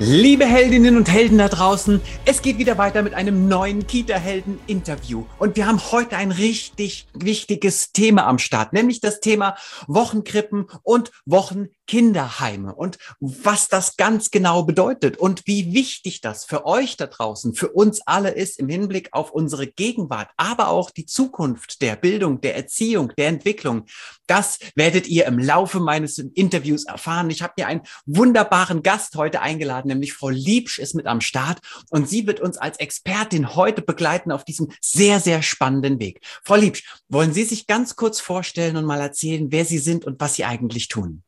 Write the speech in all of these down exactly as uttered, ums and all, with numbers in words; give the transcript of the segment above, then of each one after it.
Liebe Heldinnen und Helden da draußen, es geht wieder weiter mit einem neuen Kita-Helden-Interview. Und wir haben heute ein richtig wichtiges Thema am Start, nämlich das Thema Wochenkrippen und Wochenkinderheime und was das ganz genau bedeutet und wie wichtig das für euch da draußen, für uns alle ist im Hinblick auf unsere Gegenwart, aber auch die Zukunft der Bildung, der Erziehung, der Entwicklung. Das werdet ihr im Laufe meines Interviews erfahren. Ich habe mir einen wunderbaren Gast heute eingeladen, nämlich Frau Liebsch ist mit am Start und sie wird uns als Expertin heute begleiten auf diesem sehr, sehr spannenden Weg. Frau Liebsch, wollen Sie sich ganz kurz vorstellen und mal erzählen, wer Sie sind und was Sie eigentlich tun?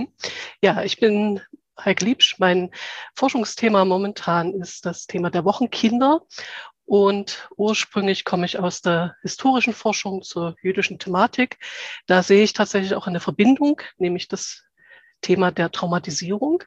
Ja, ich bin Heike Liebsch. Mein Forschungsthema momentan ist das Thema der Wochenkinder. Und ursprünglich komme ich aus der historischen Forschung zur jüdischen Thematik. Da sehe ich tatsächlich auch eine Verbindung, nämlich das Thema der Traumatisierung.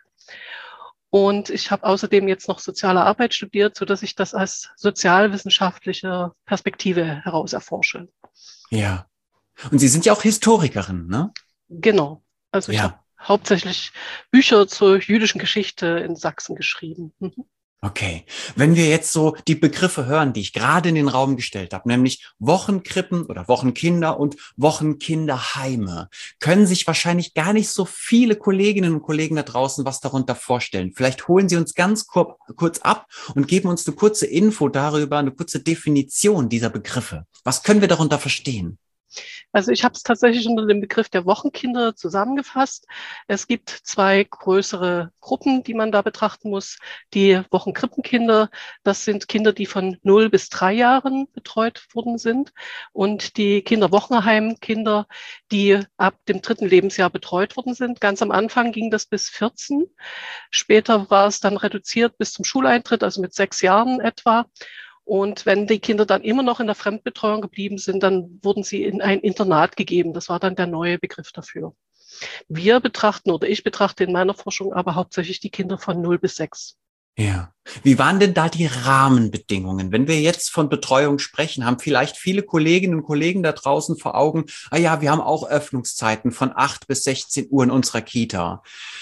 Und ich habe außerdem jetzt noch soziale Arbeit studiert, sodass ich das als sozialwissenschaftliche Perspektive heraus erforsche. Ja. Und Sie sind ja auch Historikerin, ne? Genau. Also ich ja. habe hauptsächlich Bücher zur jüdischen Geschichte in Sachsen geschrieben. Mhm. Okay, wenn wir jetzt so die Begriffe hören, die ich gerade in den Raum gestellt habe, nämlich Wochenkrippen oder Wochenkinder und Wochenkinderheime, können sich wahrscheinlich gar nicht so viele Kolleginnen und Kollegen da draußen was darunter vorstellen. Vielleicht holen Sie uns ganz kur- kurz ab und geben uns eine kurze Info darüber, eine kurze Definition dieser Begriffe. Was können wir darunter verstehen? Also ich habe es tatsächlich unter dem Begriff der Wochenkinder zusammengefasst. Es gibt zwei größere Gruppen, die man da betrachten muss. Die Wochenkrippenkinder, das sind Kinder, die von null bis drei Jahren betreut worden sind. Und die Kinderwochenheimkinder, die ab dem dritten Lebensjahr betreut worden sind. Ganz am Anfang ging das bis vierzehn. Später war es dann reduziert bis zum Schuleintritt, also mit sechs Jahren etwa. Und wenn die Kinder dann immer noch in der Fremdbetreuung geblieben sind, dann wurden sie in ein Internat gegeben. Das war dann der neue Begriff dafür. Wir betrachten oder ich betrachte in meiner Forschung aber hauptsächlich die Kinder von null bis sechs. Ja. Wie waren denn da die Rahmenbedingungen? Wenn wir jetzt von Betreuung sprechen, haben vielleicht viele Kolleginnen und Kollegen da draußen vor Augen, ah ja, wir haben auch Öffnungszeiten von acht bis sechzehn Uhr in unserer Kita.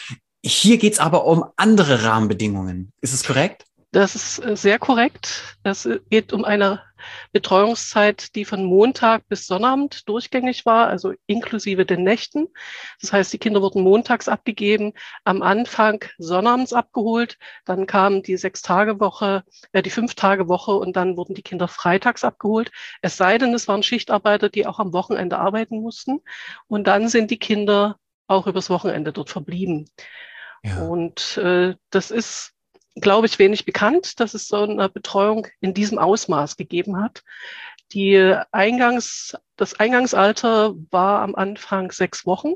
Hier geht's aber um andere Rahmenbedingungen. Ist es korrekt? Das ist sehr korrekt. Es geht um eine Betreuungszeit, die von Montag bis Sonnabend durchgängig war, also inklusive den Nächten. Das heißt, die Kinder wurden montags abgegeben, am Anfang sonnabends abgeholt, dann kam die Sechs-Tage-Woche, äh, die Fünf-Tage-Woche und dann wurden die Kinder freitags abgeholt. Es sei denn, es waren Schichtarbeiter, die auch am Wochenende arbeiten mussten. Und dann sind die Kinder auch übers Wochenende dort verblieben. Ja. Und äh, das ist, glaube ich, wenig bekannt, dass es so eine Betreuung in diesem Ausmaß gegeben hat. Die Eingangs, das Eingangsalter war am Anfang sechs Wochen.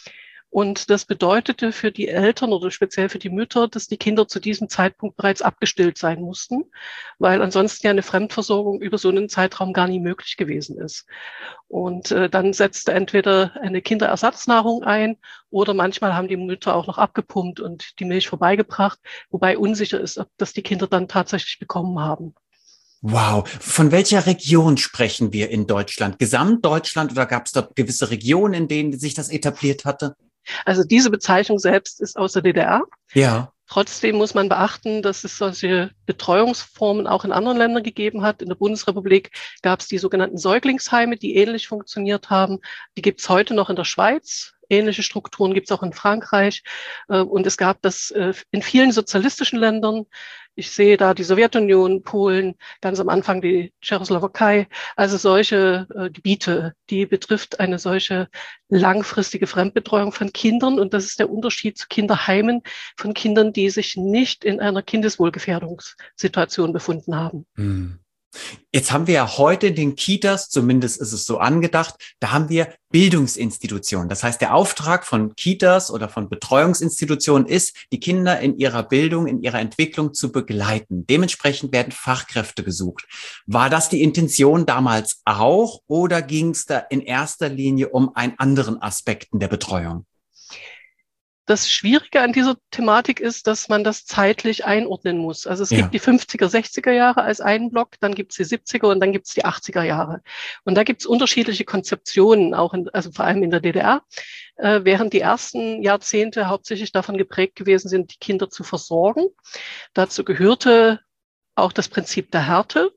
Und das bedeutete für die Eltern oder speziell für die Mütter, dass die Kinder zu diesem Zeitpunkt bereits abgestillt sein mussten, weil ansonsten ja eine Fremdversorgung über so einen Zeitraum gar nie möglich gewesen ist. Und äh, dann setzte entweder eine Kinderersatznahrung ein oder manchmal haben die Mütter auch noch abgepumpt und die Milch vorbeigebracht, wobei unsicher ist, ob das die Kinder dann tatsächlich bekommen haben. Wow, von welcher Region sprechen wir in Deutschland? Gesamtdeutschland oder gab es dort gewisse Regionen, in denen sich das etabliert hatte? Also diese Bezeichnung selbst ist aus der D D R. Ja. Trotzdem muss man beachten, dass es solche Betreuungsformen auch in anderen Ländern gegeben hat. In der Bundesrepublik gab es die sogenannten Säuglingsheime, die ähnlich funktioniert haben. Die gibt es heute noch in der Schweiz. Ähnliche Strukturen gibt es auch in Frankreich. Und es gab das in vielen sozialistischen Ländern. Ich sehe da die Sowjetunion, Polen, ganz am Anfang die Tschechoslowakei. Also solche äh, Gebiete, die betrifft eine solche langfristige Fremdbetreuung von Kindern. Und das ist der Unterschied zu Kinderheimen von Kindern, die sich nicht in einer Kindeswohlgefährdungssituation befunden haben. Hm. Jetzt haben wir ja heute in den Kitas, zumindest ist es so angedacht, da haben wir Bildungsinstitutionen. Das heißt, der Auftrag von Kitas oder von Betreuungsinstitutionen ist, die Kinder in ihrer Bildung, in ihrer Entwicklung zu begleiten. Dementsprechend werden Fachkräfte gesucht. War das die Intention damals auch oder ging es da in erster Linie um einen anderen Aspekten der Betreuung? Das Schwierige an dieser Thematik ist, dass man das zeitlich einordnen muss. Also es Ja. gibt die fünfziger, sechziger Jahre als einen Block, dann gibt es die siebziger und dann gibt es die achtziger Jahre. Und da gibt es unterschiedliche Konzeptionen, auch in, also vor allem in der D D R, äh, während die ersten Jahrzehnte hauptsächlich davon geprägt gewesen sind, die Kinder zu versorgen. Dazu gehörte auch das Prinzip der Härte.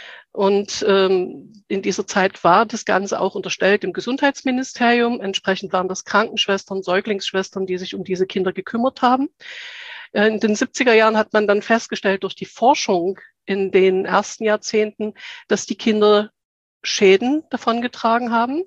Und ähm, in dieser Zeit war das Ganze auch unterstellt im Gesundheitsministerium. Entsprechend waren das Krankenschwestern, Säuglingsschwestern, die sich um diese Kinder gekümmert haben. Äh, in den siebziger Jahren hat man dann festgestellt durch die Forschung in den ersten Jahrzehnten, dass die Kinder Schäden davongetragen haben.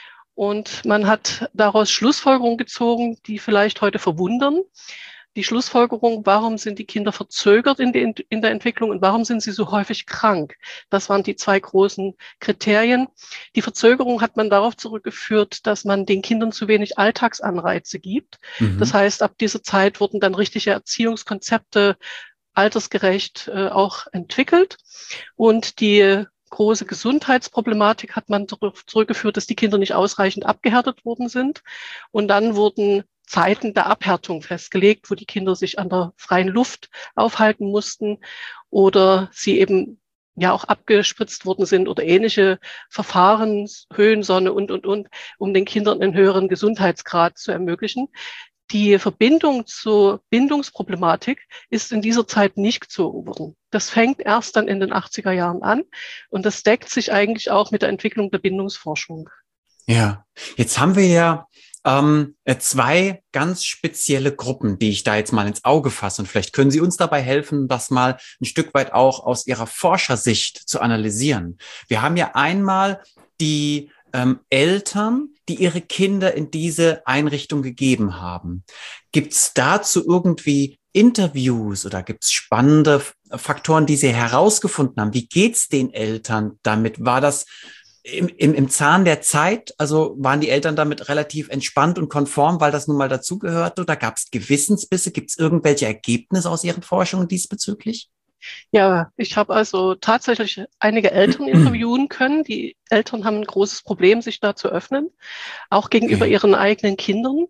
Und man hat daraus Schlussfolgerungen gezogen, die vielleicht heute verwundern. Die Schlussfolgerung, warum sind die Kinder verzögert in, die, in der Entwicklung und warum sind sie so häufig krank? Das waren die zwei großen Kriterien. Die Verzögerung hat man darauf zurückgeführt, dass man den Kindern zu wenig Alltagsanreize gibt. Mhm. Das heißt, ab dieser Zeit wurden dann richtige Erziehungskonzepte altersgerecht äh, auch entwickelt. Und die große Gesundheitsproblematik hat man zurückgeführt, dass die Kinder nicht ausreichend abgehärtet worden sind. Und dann wurden Zeiten der Abhärtung festgelegt, wo die Kinder sich an der freien Luft aufhalten mussten oder sie eben ja auch abgespritzt worden sind oder ähnliche Verfahren, Höhensonne und, und, und, um den Kindern einen höheren Gesundheitsgrad zu ermöglichen. Die Verbindung zur Bindungsproblematik ist in dieser Zeit nicht gezogen worden. Das fängt erst dann in den achtziger Jahren an und das deckt sich eigentlich auch mit der Entwicklung der Bindungsforschung. Ja, jetzt haben wir ja ähm, zwei ganz spezielle Gruppen, die ich da jetzt mal ins Auge fasse. Und vielleicht können Sie uns dabei helfen, das mal ein Stück weit auch aus Ihrer Forschersicht zu analysieren. Wir haben ja einmal die ähm, Eltern, die ihre Kinder in diese Einrichtung gegeben haben. Gibt es dazu irgendwie Interviews oder gibt es spannende Faktoren, die Sie herausgefunden haben? Wie geht's den Eltern damit? War das Im, im, im Zahn der Zeit, also waren die Eltern damit relativ entspannt und konform, weil das nun mal dazugehörte? Oder gab es Gewissensbisse? Gibt es irgendwelche Ergebnisse aus Ihren Forschungen diesbezüglich? Ja, ich habe also tatsächlich einige Eltern interviewen können. Die Eltern haben ein großes Problem, sich da zu öffnen, auch gegenüber okay. ihren eigenen Kindern.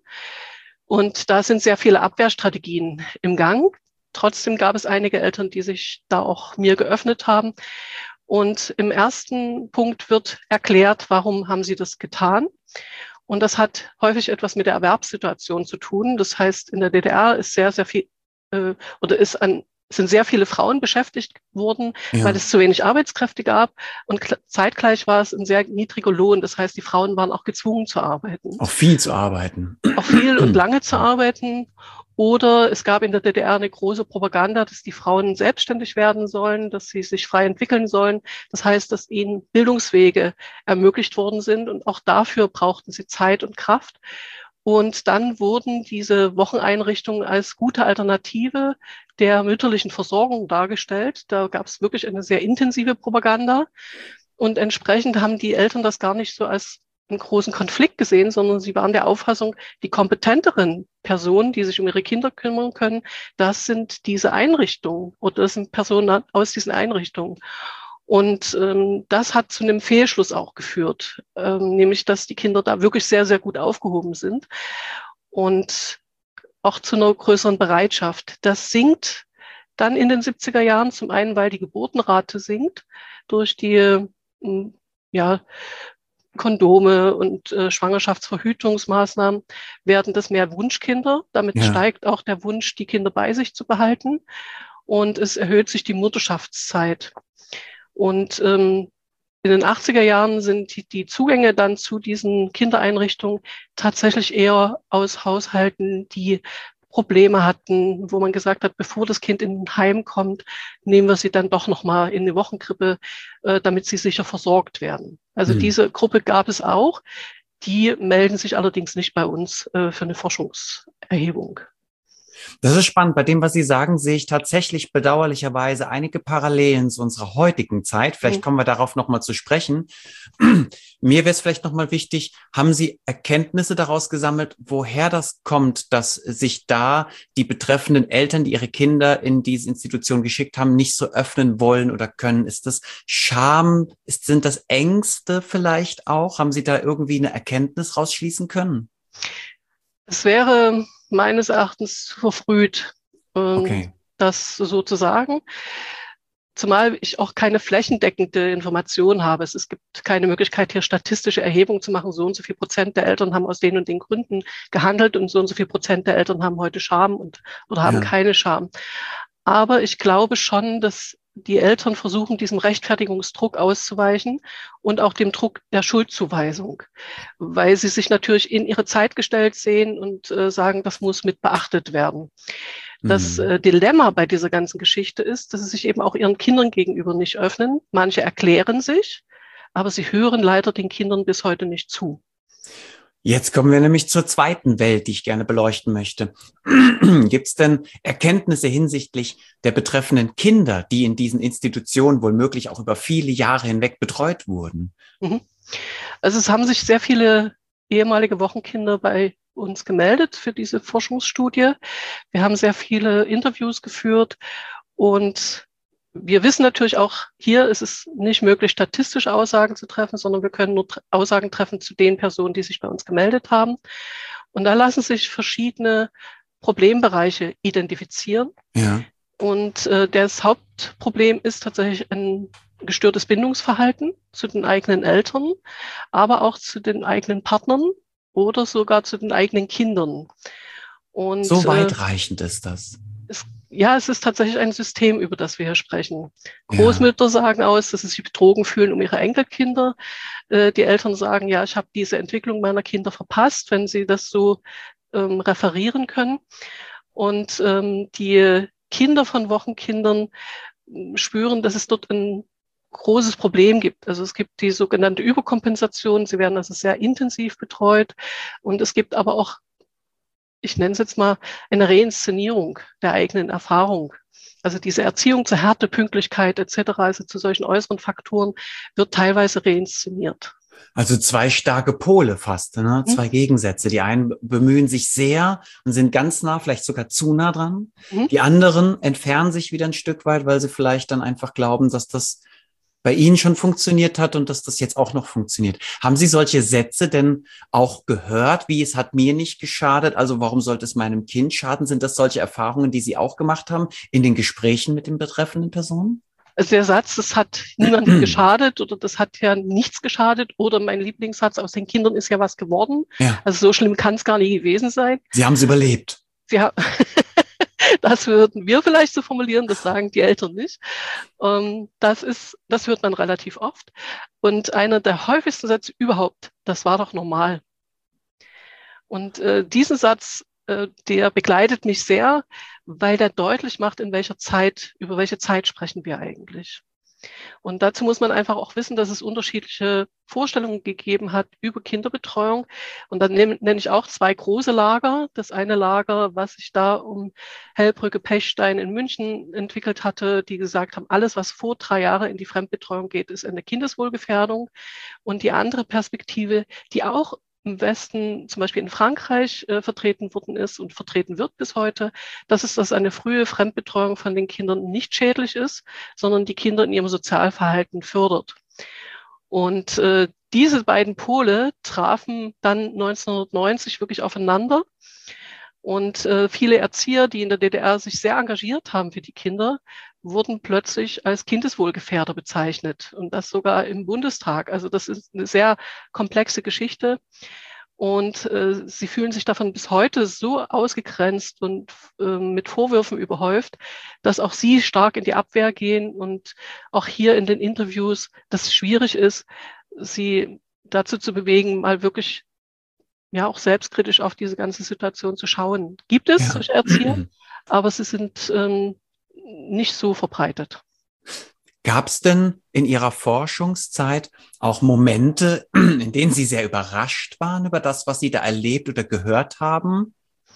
Und da sind sehr viele Abwehrstrategien im Gang. Trotzdem gab es einige Eltern, die sich da auch mir geöffnet haben. Und im ersten Punkt wird erklärt, warum haben sie das getan. Und das hat häufig etwas mit der Erwerbssituation zu tun. Das heißt, in der D D R ist sehr, sehr viel äh, oder ist an, sind sehr viele Frauen beschäftigt worden, ja. weil es zu wenig Arbeitskräfte gab. Und zeitgleich war es ein sehr niedriger Lohn. Das heißt, die Frauen waren auch gezwungen zu arbeiten. Auch viel zu arbeiten. Auch viel und lange zu arbeiten. Oder es gab in der D D R eine große Propaganda, dass die Frauen selbstständig werden sollen, dass sie sich frei entwickeln sollen. Das heißt, dass ihnen Bildungswege ermöglicht worden sind. Und auch dafür brauchten sie Zeit und Kraft. Und dann wurden diese Wocheneinrichtungen als gute Alternative der mütterlichen Versorgung dargestellt. Da gab es wirklich eine sehr intensive Propaganda. Und entsprechend haben die Eltern das gar nicht so als einen großen Konflikt gesehen, sondern sie waren der Auffassung, die kompetenteren Personen, die sich um ihre Kinder kümmern können, das sind diese Einrichtungen oder das sind Personen aus diesen Einrichtungen. Und ähm, das hat zu einem Fehlschluss auch geführt, ähm, nämlich dass die Kinder da wirklich sehr, sehr gut aufgehoben sind und auch zu einer größeren Bereitschaft. Das sinkt dann in den siebziger Jahren, zum einen, weil die Geburtenrate sinkt durch die ähm, ja, Kondome und äh, Schwangerschaftsverhütungsmaßnahmen werden das mehr Wunschkinder. Damit ja. steigt auch der Wunsch, die Kinder bei sich zu behalten. Und es erhöht sich die Mutterschaftszeit. Und ähm, in den achtziger Jahren sind die, die Zugänge dann zu diesen Kindereinrichtungen tatsächlich eher aus Haushalten, die Probleme hatten, wo man gesagt hat, bevor das Kind in ein Heim kommt, nehmen wir sie dann doch nochmal in eine Wochenkrippe, äh, damit sie sicher versorgt werden. Also mhm. diese Gruppe gab es auch. Die melden sich allerdings nicht bei uns äh, für eine Forschungserhebung. Das ist spannend. Bei dem, was Sie sagen, sehe ich tatsächlich bedauerlicherweise einige Parallelen zu unserer heutigen Zeit. Vielleicht mhm. kommen wir darauf nochmal zu sprechen. Mir wäre es vielleicht nochmal wichtig, haben Sie Erkenntnisse daraus gesammelt, woher das kommt, dass sich da die betreffenden Eltern, die ihre Kinder in diese Institution geschickt haben, nicht so öffnen wollen oder können? Ist das Scham? Ist, sind das Ängste vielleicht auch? Haben Sie da irgendwie eine Erkenntnis rausschließen können? Es wäre meines Erachtens verfrüht, ähm, Okay. das so zu sagen. Zumal ich auch keine flächendeckende Information habe. Es, es gibt keine Möglichkeit, hier statistische Erhebungen zu machen. So und so viel Prozent der Eltern haben aus den und den Gründen gehandelt und so und so viel Prozent der Eltern haben heute Scham und, oder haben Ja. keine Scham. Aber ich glaube schon, dass die Eltern versuchen, diesem Rechtfertigungsdruck auszuweichen und auch dem Druck der Schuldzuweisung, weil sie sich natürlich in ihre Zeit gestellt sehen und äh, sagen, das muss mit beachtet werden. Das Mhm. äh, Dilemma bei dieser ganzen Geschichte ist, dass sie sich eben auch ihren Kindern gegenüber nicht öffnen. Manche erklären sich, aber sie hören leider den Kindern bis heute nicht zu. Jetzt kommen wir nämlich zur zweiten Welt, die ich gerne beleuchten möchte. Gibt es denn Erkenntnisse hinsichtlich der betreffenden Kinder, die in diesen Institutionen womöglich auch über viele Jahre hinweg betreut wurden? Mhm. Also es haben sich sehr viele ehemalige Wochenkinder bei uns gemeldet für diese Forschungsstudie. Wir haben sehr viele Interviews geführt und wir wissen natürlich auch, hier ist es nicht möglich, statistische Aussagen zu treffen, sondern wir können nur Aussagen treffen zu den Personen, die sich bei uns gemeldet haben. Und da lassen sich verschiedene Problembereiche identifizieren. Ja. Und äh, das Hauptproblem ist tatsächlich ein gestörtes Bindungsverhalten zu den eigenen Eltern, aber auch zu den eigenen Partnern oder sogar zu den eigenen Kindern. Und So äh, weitreichend ist das. es, ja, es ist tatsächlich ein System, über das wir hier sprechen. Ja. Großmütter sagen aus, dass sie sich betrogen fühlen um ihre Enkelkinder. Äh, die Eltern sagen, ja, ich habe diese Entwicklung meiner Kinder verpasst, wenn sie das so ähm, referieren können. Und ähm, die Kinder von Wochenkindern spüren, dass es dort ein großes Problem gibt. Also es gibt die sogenannte Überkompensation. Sie werden also sehr intensiv betreut. Und es gibt aber auch, ich nenne es jetzt mal, eine Reinszenierung der eigenen Erfahrung. Also diese Erziehung zur Härte, Pünktlichkeit et cetera, also zu solchen äußeren Faktoren, wird teilweise reinszeniert. Also zwei starke Pole fast, ne? Mhm. Zwei Gegensätze. Die einen bemühen sich sehr und sind ganz nah, vielleicht sogar zu nah dran. Mhm. Die anderen entfernen sich wieder ein Stück weit, weil sie vielleicht dann einfach glauben, dass das bei Ihnen schon funktioniert hat und dass das jetzt auch noch funktioniert. Haben Sie solche Sätze denn auch gehört, wie es hat mir nicht geschadet? Also warum sollte es meinem Kind schaden? Sind das solche Erfahrungen, die Sie auch gemacht haben in den Gesprächen mit den betreffenden Personen? Also der Satz, das hat niemandem geschadet oder das hat ja nichts geschadet oder mein Lieblingssatz, aus den Kindern ist ja was geworden. Ja. Also so schlimm kann es gar nie gewesen sein. Sie haben es überlebt. Sie haben Das würden wir vielleicht so formulieren, das sagen die Eltern nicht. Das ist, das hört man relativ oft. Und einer der häufigsten Sätze überhaupt, das war doch normal. Und äh, diesen Satz, äh, der begleitet mich sehr, weil der deutlich macht, in welcher Zeit, über welche Zeit sprechen wir eigentlich. Und dazu muss man einfach auch wissen, dass es unterschiedliche Vorstellungen gegeben hat über Kinderbetreuung. Und dann nenne, nenne ich auch zwei große Lager. Das eine Lager, was sich da um Hellbrücke, Pechstein in München entwickelt hatte, die gesagt haben, alles, was vor drei Jahre in die Fremdbetreuung geht, ist eine Kindeswohlgefährdung. Und die andere Perspektive, die auch im Westen, zum Beispiel in Frankreich, äh, vertreten worden ist und vertreten wird bis heute, das ist, dass eine frühe Fremdbetreuung von den Kindern nicht schädlich ist, sondern die Kinder in ihrem Sozialverhalten fördert. Und äh, diese beiden Pole trafen dann neunzehnhundertneunzig wirklich aufeinander. Und äh, viele Erzieher, die in der D D R sich sehr engagiert haben für die Kinder, wurden plötzlich als Kindeswohlgefährder bezeichnet. Und das sogar im Bundestag. Also das ist eine sehr komplexe Geschichte. Und äh, sie fühlen sich davon bis heute so ausgegrenzt und äh, mit Vorwürfen überhäuft, dass auch sie stark in die Abwehr gehen und auch hier in den Interviews, dass es schwierig ist, sie dazu zu bewegen, mal wirklich ja auch selbstkritisch auf diese ganze Situation zu schauen. Gibt es Ja. solche Erzieher, aber sie sind ähm, nicht so verbreitet. Gab es denn in Ihrer Forschungszeit auch Momente, in denen Sie sehr überrascht waren über das, was Sie da erlebt oder gehört haben?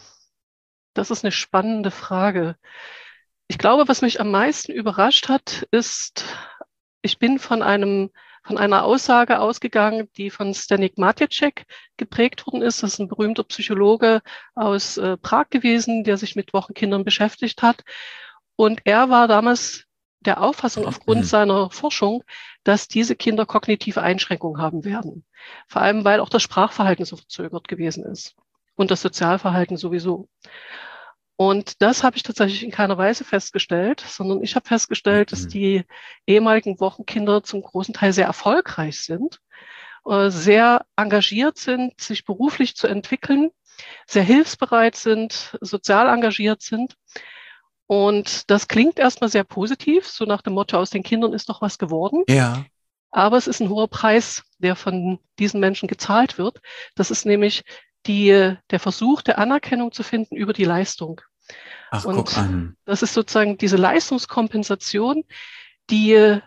Das ist eine spannende Frage. Ich glaube, was mich am meisten überrascht hat, ist, ich bin von einem von einer Aussage ausgegangen, die von Zdeněk Matějček geprägt worden ist. Das ist ein berühmter Psychologe aus äh, Prag gewesen, der sich mit Wochenkindern beschäftigt hat. Und er war damals der Auffassung aufgrund seiner Forschung, dass diese Kinder kognitive Einschränkungen haben werden. Vor allem, weil auch das Sprachverhalten so verzögert gewesen ist. und das Sozialverhalten sowieso. Und das habe ich tatsächlich in keiner Weise festgestellt, sondern ich habe festgestellt, dass die ehemaligen Wochenkinder zum großen Teil sehr erfolgreich sind, äh, sehr engagiert sind, sich beruflich zu entwickeln, sehr hilfsbereit sind, sozial engagiert sind. Und das klingt erstmal sehr positiv, so nach dem Motto, aus den Kindern ist doch was geworden. Ja. Aber es ist ein hoher Preis, der von diesen Menschen gezahlt wird. Das ist nämlich die, der Versuch der Anerkennung zu finden über die Leistung. Ach, Und guck an. das ist sozusagen diese Leistungskompensation, die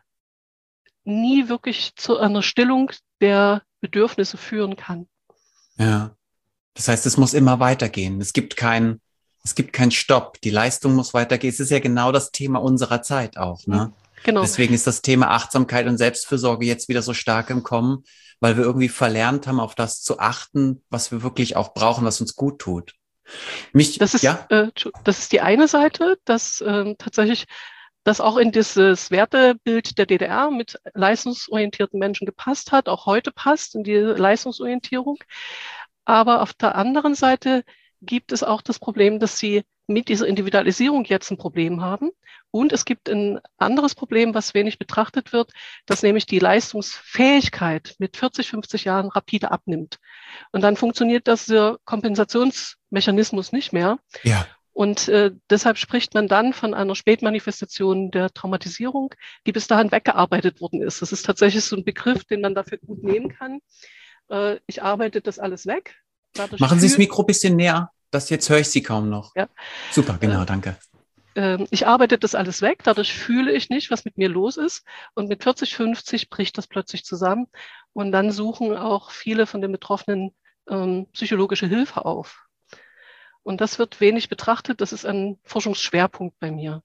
nie wirklich zu einer Stillung der Bedürfnisse führen kann. Ja. Das heißt, es muss immer weitergehen. Es gibt keinen, es gibt keinen Stopp. Die Leistung muss weitergehen. Es ist ja genau das Thema unserer Zeit auch, ne? Genau. Deswegen ist das Thema Achtsamkeit und Selbstfürsorge jetzt wieder so stark im Kommen, weil wir irgendwie verlernt haben, auf das zu achten, was wir wirklich auch brauchen, was uns gut tut. Mich, das ist, ja? äh, das ist die eine Seite, dass äh, tatsächlich das auch in dieses Wertebild der D D R mit leistungsorientierten Menschen gepasst hat, auch heute passt in die Leistungsorientierung. Aber auf der anderen Seite gibt es auch das Problem, dass sie mit dieser Individualisierung jetzt ein Problem haben. Und es gibt ein anderes Problem, was wenig betrachtet wird, dass nämlich die Leistungsfähigkeit mit vierzig, fünfzig Jahren rapide abnimmt. Und dann funktioniert das dieser Kompensationsmechanismus nicht mehr. Ja. Und äh, deshalb spricht man dann von einer Spätmanifestation der Traumatisierung, die bis dahin weggearbeitet worden ist. Das ist tatsächlich so ein Begriff, den man dafür gut nehmen kann. Äh, ich arbeite das alles weg. Dadurch Machen Sie das fühl- Mikro ein bisschen näher. Das jetzt höre ich Sie kaum noch. Ja. Super, genau, Äh, danke. äh, ich arbeite das alles weg. Dadurch fühle ich nicht, was mit mir los ist. Und mit vierzig, fünfzig bricht das plötzlich zusammen. Und dann suchen auch viele von den Betroffenen ähm, psychologische Hilfe auf. Und das wird wenig betrachtet. Das ist ein Forschungsschwerpunkt bei mir.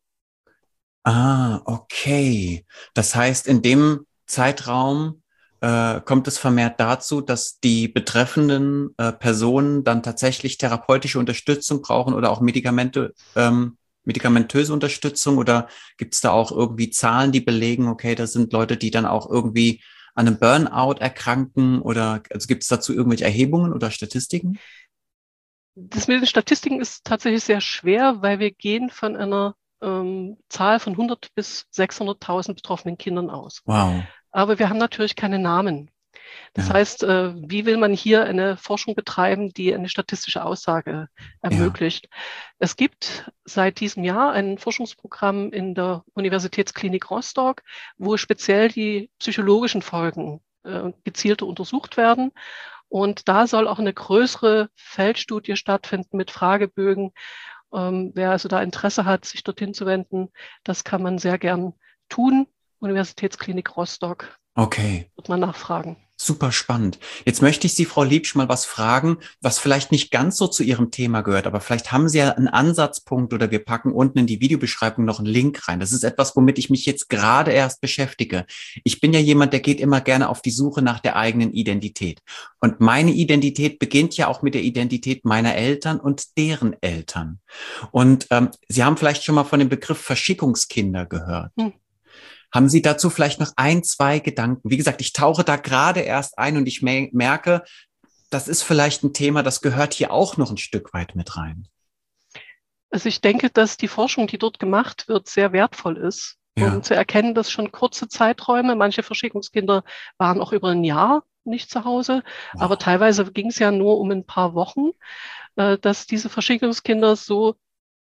Ah, okay. Das heißt, in dem Zeitraum äh, kommt es vermehrt dazu, dass die betreffenden äh, Personen dann tatsächlich therapeutische Unterstützung brauchen oder auch Medikamente, ähm, medikamentöse Unterstützung, oder gibt es da auch irgendwie Zahlen, die belegen, okay, das sind Leute, die dann auch irgendwie an einem Burnout erkranken, oder also gibt es dazu irgendwelche Erhebungen oder Statistiken? Das mit den Statistiken ist tatsächlich sehr schwer, weil wir gehen von einer ähm, Zahl von hundert bis sechshunderttausend betroffenen Kindern aus. Wow. Aber wir haben natürlich keine Namen. Das Ja. heißt, äh, wie will man hier eine Forschung betreiben, die eine statistische Aussage ermöglicht? Ja. Es gibt seit diesem Jahr ein Forschungsprogramm in der Universitätsklinik Rostock, wo speziell die psychologischen Folgen äh, gezielter untersucht werden. Und da soll auch eine größere Feldstudie stattfinden mit Fragebögen. Ähm, wer also da Interesse hat, sich dorthin zu wenden, das kann man sehr gern tun. Universitätsklinik Rostock. Okay. Wird man nachfragen. Super spannend. Jetzt möchte ich Sie, Frau Liebsch, mal was fragen, was vielleicht nicht ganz so zu Ihrem Thema gehört, aber vielleicht haben Sie ja einen Ansatzpunkt, oder wir packen unten in die Videobeschreibung noch einen Link rein. Das ist etwas, womit ich mich jetzt gerade erst beschäftige. Ich bin ja jemand, der geht immer gerne auf die Suche nach der eigenen Identität. Und meine Identität beginnt ja auch mit der Identität meiner Eltern und deren Eltern. Und ähm, Sie haben vielleicht schon mal von dem Begriff Verschickungskinder gehört. Hm. Haben Sie dazu vielleicht noch ein, zwei Gedanken? Wie gesagt, ich tauche da gerade erst ein und ich merke, das ist vielleicht ein Thema, das gehört hier auch noch ein Stück weit mit rein. Also ich denke, dass die Forschung, die dort gemacht wird, sehr wertvoll ist, um ja. zu erkennen, dass schon kurze Zeiträume, manche Verschickungskinder waren auch über ein Jahr nicht zu Hause, wow. aber teilweise ging es ja nur um ein paar Wochen, dass diese Verschickungskinder so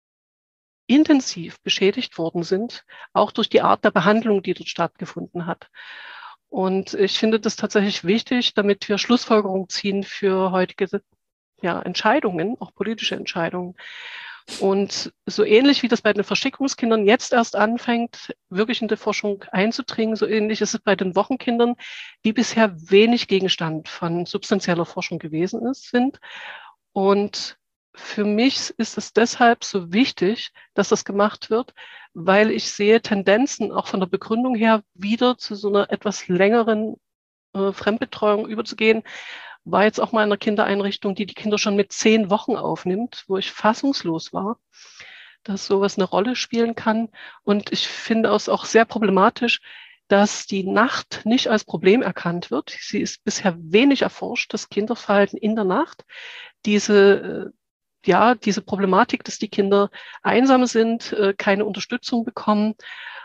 intensiv beschädigt worden sind, auch durch die Art der Behandlung, die dort stattgefunden hat. Und ich finde das tatsächlich wichtig, damit wir Schlussfolgerungen ziehen für heutige ja, Entscheidungen, auch politische Entscheidungen. Und so ähnlich wie das bei den Verschickungskindern jetzt erst anfängt, wirklich in die Forschung einzudringen, so ähnlich ist es bei den Wochenkindern, die bisher wenig Gegenstand von substanzieller Forschung gewesen ist, sind. Und für mich ist es deshalb so wichtig, dass das gemacht wird, weil ich sehe Tendenzen auch von der Begründung her wieder zu so einer etwas längeren äh, Fremdbetreuung überzugehen. War jetzt auch mal in einer Kindereinrichtung, die die Kinder schon mit zehn Wochen aufnimmt, wo ich fassungslos war, dass sowas eine Rolle spielen kann. Und ich finde es auch sehr problematisch, dass die Nacht nicht als Problem erkannt wird. Sie ist bisher wenig erforscht, das Kinderverhalten in der Nacht. diese, äh, ja, diese Problematik, dass die Kinder einsam sind, äh, keine Unterstützung bekommen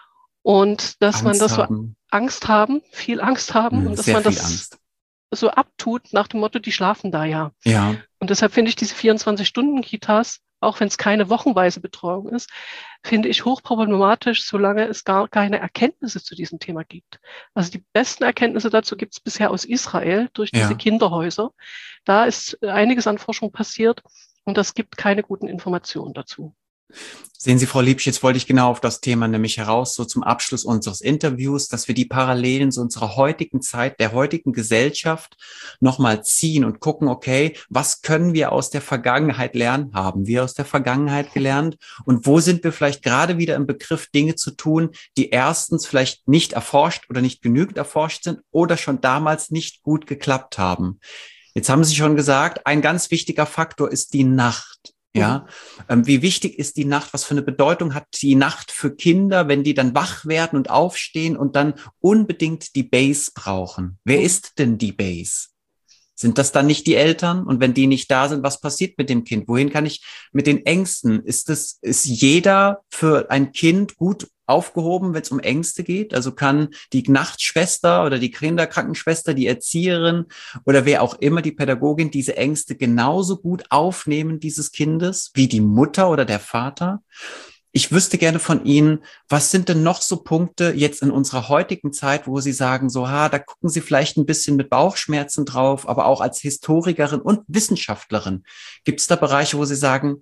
und dass man Angst das so haben. Angst haben, viel Angst haben Hm, und dass sehr man viel das Angst. so abtut nach dem Motto, die schlafen da ja. Ja. Und deshalb finde ich diese vierundzwanzig-Stunden-Kitas, auch wenn es keine wochenweise Betreuung ist, finde ich hochproblematisch, solange es gar keine Erkenntnisse zu diesem Thema gibt. Also die besten Erkenntnisse dazu gibt es bisher aus Israel durch diese Ja. Kinderhäuser. Da ist einiges an Forschung passiert und das gibt keine guten Informationen dazu. Sehen Sie, Frau Liebsch, jetzt wollte ich genau auf das Thema nämlich heraus, so zum Abschluss unseres Interviews, dass wir die Parallelen zu unserer heutigen Zeit, der heutigen Gesellschaft nochmal ziehen und gucken, okay, was können wir aus der Vergangenheit lernen? Haben wir aus der Vergangenheit gelernt? Und wo sind wir vielleicht gerade wieder im Begriff, Dinge zu tun, die erstens vielleicht nicht erforscht oder nicht genügend erforscht sind oder schon damals nicht gut geklappt haben? Jetzt haben Sie schon gesagt, ein ganz wichtiger Faktor ist die Nacht. Ja, ähm, wie wichtig ist die Nacht? Was für eine Bedeutung hat die Nacht für Kinder, wenn die dann wach werden und aufstehen und dann unbedingt die Base brauchen? Wer ist denn die Base? Sind das dann nicht die Eltern? Und wenn die nicht da sind, was passiert mit dem Kind? Wohin kann ich mit den Ängsten? Ist es, ist jeder für ein Kind gut aufgehoben, wenn es um Ängste geht? Also kann die Nachtschwester oder die Kinderkrankenschwester, die Erzieherin oder wer auch immer, die Pädagogin, diese Ängste genauso gut aufnehmen dieses Kindes wie die Mutter oder der Vater? Ich wüsste gerne von Ihnen, was sind denn noch so Punkte jetzt in unserer heutigen Zeit, wo Sie sagen, so, ha, da gucken Sie vielleicht ein bisschen mit Bauchschmerzen drauf, aber auch als Historikerin und Wissenschaftlerin. Gibt es da Bereiche, wo Sie sagen,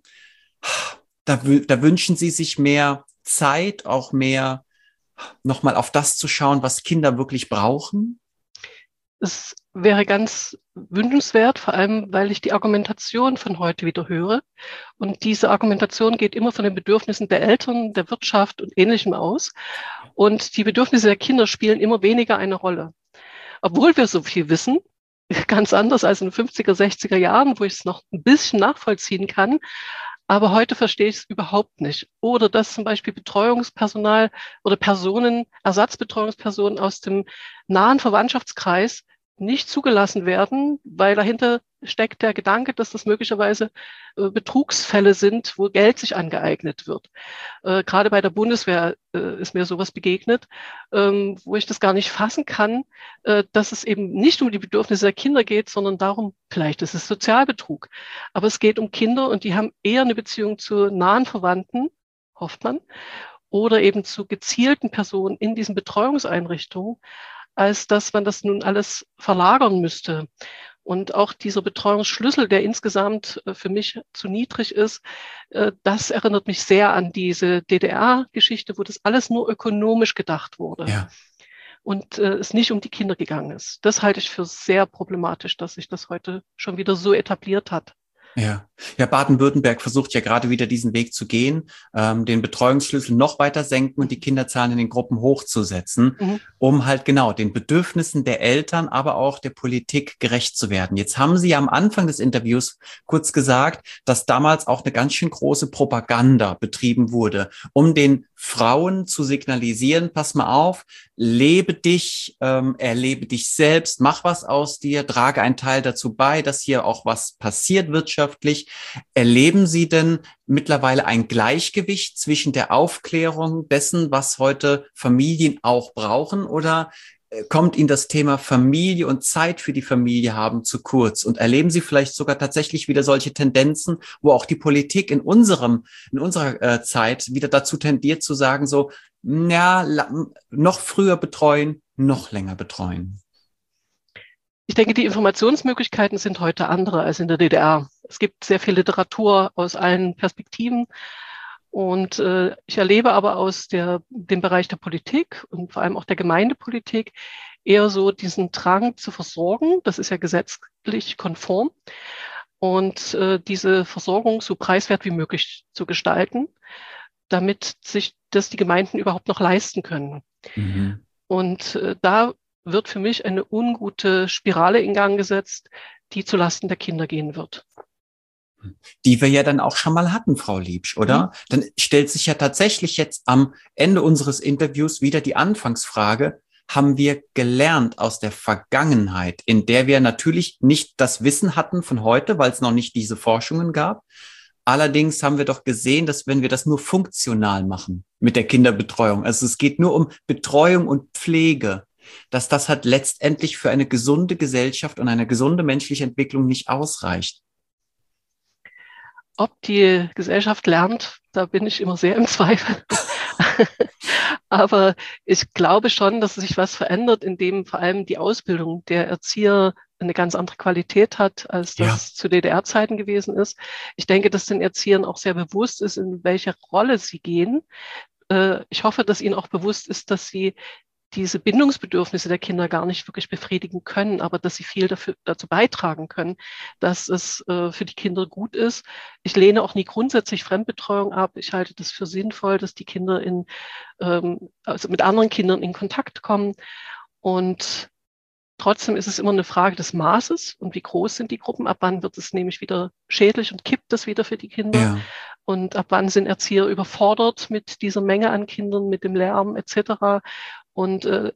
da, da wünschen Sie sich mehr Zeit, auch mehr nochmal auf das zu schauen, was Kinder wirklich brauchen? Es wäre ganz wünschenswert, vor allem, weil ich die Argumentation von heute wieder höre. Und diese Argumentation geht immer von den Bedürfnissen der Eltern, der Wirtschaft und Ähnlichem aus. Und die Bedürfnisse der Kinder spielen immer weniger eine Rolle. Obwohl wir so viel wissen, ganz anders als in den fünfziger, sechziger Jahren, wo ich es noch ein bisschen nachvollziehen kann. Aber heute verstehe ich es überhaupt nicht. Oder dass zum Beispiel Betreuungspersonal oder Personen, Ersatzbetreuungspersonen aus dem nahen Verwandtschaftskreis nicht zugelassen werden, weil dahinter steckt der Gedanke, dass das möglicherweise äh, Betrugsfälle sind, wo Geld sich angeeignet wird. Äh, gerade bei der Bundeswehr äh, ist mir sowas begegnet, ähm, wo ich das gar nicht fassen kann, äh, dass es eben nicht um die Bedürfnisse der Kinder geht, sondern darum, vielleicht ist es Sozialbetrug, aber es geht um Kinder und die haben eher eine Beziehung zu nahen Verwandten, hofft man, oder eben zu gezielten Personen in diesen Betreuungseinrichtungen, als dass man das nun alles verlagern müsste. Und auch dieser Betreuungsschlüssel, der insgesamt für mich zu niedrig ist, das erinnert mich sehr an diese D D R-Geschichte, wo das alles nur ökonomisch gedacht wurde. Ja. Und äh, es nicht um die Kinder gegangen ist. Das halte ich für sehr problematisch, dass sich das heute schon wieder so etabliert hat. Ja, ja, Baden-Württemberg versucht ja gerade wieder diesen Weg zu gehen, ähm, den Betreuungsschlüssel noch weiter senken und die Kinderzahlen in den Gruppen hochzusetzen, mhm. um halt genau den Bedürfnissen der Eltern, aber auch der Politik gerecht zu werden. Jetzt haben Sie ja am Anfang des Interviews kurz gesagt, dass damals auch eine ganz schön große Propaganda betrieben wurde, um den Frauen zu signalisieren, pass mal auf, lebe dich, ähm, erlebe dich selbst, mach was aus dir, trage einen Teil dazu bei, dass hier auch was passiert wirtschaftlich. Erleben Sie denn mittlerweile ein Gleichgewicht zwischen der Aufklärung dessen, was heute Familien auch brauchen, oder kommt Ihnen das Thema Familie und Zeit für die Familie haben zu kurz? Und erleben Sie vielleicht sogar tatsächlich wieder solche Tendenzen, wo auch die Politik in unserem, in unserer äh, Zeit wieder dazu tendiert zu sagen, so, ja, noch früher betreuen, noch länger betreuen? Ich denke, die Informationsmöglichkeiten sind heute andere als in der D D R. Es gibt sehr viel Literatur aus allen Perspektiven. Und äh, ich erlebe aber aus der, dem Bereich der Politik und vor allem auch der Gemeindepolitik eher so diesen Drang zu versorgen. Das ist ja gesetzlich konform. Und äh, diese Versorgung so preiswert wie möglich zu gestalten, damit sich das die Gemeinden überhaupt noch leisten können. Mhm. Und äh, da wird für mich eine ungute Spirale in Gang gesetzt, die zulasten der Kinder gehen wird. Die wir ja dann auch schon mal hatten, Frau Liebsch, oder? Mhm. Dann stellt sich ja tatsächlich jetzt am Ende unseres Interviews wieder die Anfangsfrage, haben wir gelernt aus der Vergangenheit, in der wir natürlich nicht das Wissen hatten von heute, weil es noch nicht diese Forschungen gab. Allerdings haben wir doch gesehen, dass wenn wir das nur funktional machen mit der Kinderbetreuung, also es geht nur um Betreuung und Pflege, dass das halt letztendlich für eine gesunde Gesellschaft und eine gesunde menschliche Entwicklung nicht ausreicht. Ob die Gesellschaft lernt, da bin ich immer sehr im Zweifel. Aber ich glaube schon, dass sich was verändert, indem vor allem die Ausbildung der Erzieher eine ganz andere Qualität hat, als das ja. zu D D R-Zeiten gewesen ist. Ich denke, dass den Erziehern auch sehr bewusst ist, in welche Rolle sie gehen. Ich hoffe, dass ihnen auch bewusst ist, dass sie diese Bindungsbedürfnisse der Kinder gar nicht wirklich befriedigen können, aber dass sie viel dafür, dazu beitragen können, dass es äh, für die Kinder gut ist. Ich lehne auch nie grundsätzlich Fremdbetreuung ab. Ich halte das für sinnvoll, dass die Kinder in, ähm, also mit anderen Kindern in Kontakt kommen. Und trotzdem ist es immer eine Frage des Maßes und wie groß sind die Gruppen. Ab wann wird es nämlich wieder schädlich und kippt es wieder für die Kinder? Ja. Und ab wann sind Erzieher überfordert mit dieser Menge an Kindern, mit dem Lärm et cetera und äh,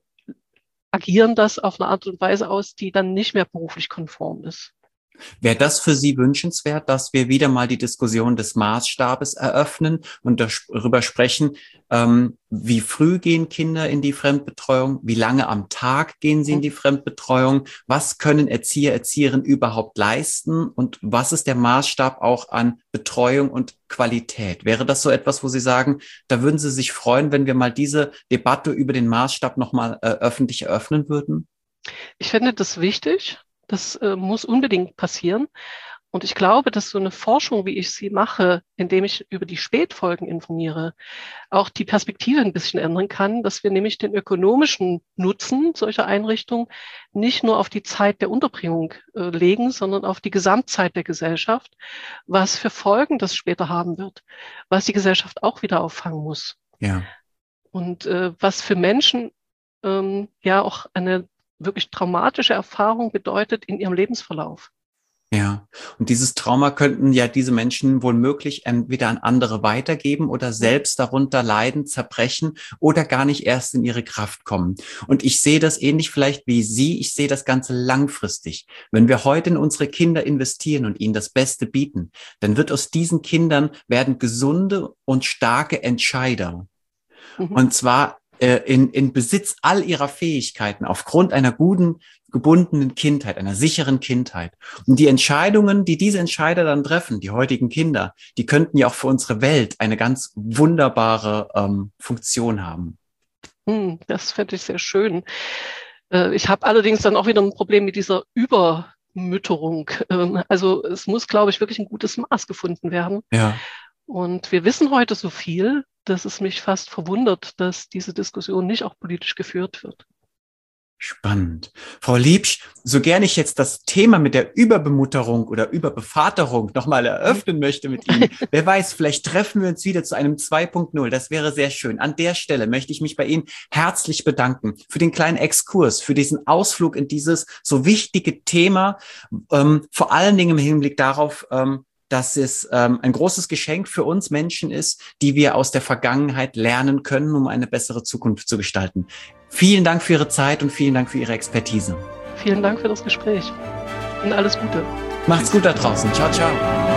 agieren das auf eine Art und Weise aus, die dann nicht mehr beruflich konform ist. Wäre das für Sie wünschenswert, dass wir wieder mal die Diskussion des Maßstabes eröffnen und darüber sprechen, ähm, wie früh gehen Kinder in die Fremdbetreuung, wie lange am Tag gehen sie in die Fremdbetreuung, was können Erzieher, Erzieherinnen überhaupt leisten und was ist der Maßstab auch an Betreuung und Qualität? Wäre das so etwas, wo Sie sagen, da würden Sie sich freuen, wenn wir mal diese Debatte über den Maßstab nochmal äh, öffentlich eröffnen würden? Ich finde das wichtig. Das äh, muss unbedingt passieren. Und ich glaube, dass so eine Forschung, wie ich sie mache, indem ich über die Spätfolgen informiere, auch die Perspektive ein bisschen ändern kann, dass wir nämlich den ökonomischen Nutzen solcher Einrichtungen nicht nur auf die Zeit der Unterbringung äh, legen, sondern auf die Gesamtzeit der Gesellschaft, was für Folgen das später haben wird, was die Gesellschaft auch wieder auffangen muss. Ja. Und äh, was für Menschen ähm, ja auch eine wirklich traumatische Erfahrung bedeutet in ihrem Lebensverlauf. Ja, und dieses Trauma könnten ja diese Menschen wohl möglich entweder an andere weitergeben oder selbst darunter leiden, zerbrechen oder gar nicht erst in ihre Kraft kommen. Und ich sehe das ähnlich vielleicht wie Sie, ich sehe das Ganze langfristig. Wenn wir heute in unsere Kinder investieren und ihnen das Beste bieten, dann wird aus diesen Kindern werden gesunde und starke Entscheider. Mhm. Und zwar In, in Besitz all ihrer Fähigkeiten aufgrund einer guten, gebundenen Kindheit, einer sicheren Kindheit. Und die Entscheidungen, die diese Entscheider dann treffen, die heutigen Kinder, die könnten ja auch für unsere Welt eine ganz wunderbare ähm, Funktion haben. Hm, das fände ich sehr schön. Äh, ich habe allerdings dann auch wieder ein Problem mit dieser Übermütterung. Ähm, also es muss, glaube ich, wirklich ein gutes Maß gefunden werden. Ja. Und wir wissen heute so viel, dass es mich fast verwundert, dass diese Diskussion nicht auch politisch geführt wird. Spannend. Frau Liebsch, so gerne ich jetzt das Thema mit der Überbemutterung oder Überbevaterung nochmal eröffnen möchte mit Ihnen. Wer weiß, vielleicht treffen wir uns wieder zu einem zwei Punkt null. Das wäre sehr schön. An der Stelle möchte ich mich bei Ihnen herzlich bedanken für den kleinen Exkurs, für diesen Ausflug in dieses so wichtige Thema, ähm, vor allen Dingen im Hinblick darauf, ähm, dass es ähm, ein großes Geschenk für uns Menschen ist, die wir aus der Vergangenheit lernen können, um eine bessere Zukunft zu gestalten. Vielen Dank für Ihre Zeit und vielen Dank für Ihre Expertise. Vielen Dank für das Gespräch und alles Gute. Macht's gut da draußen. Ciao, ciao.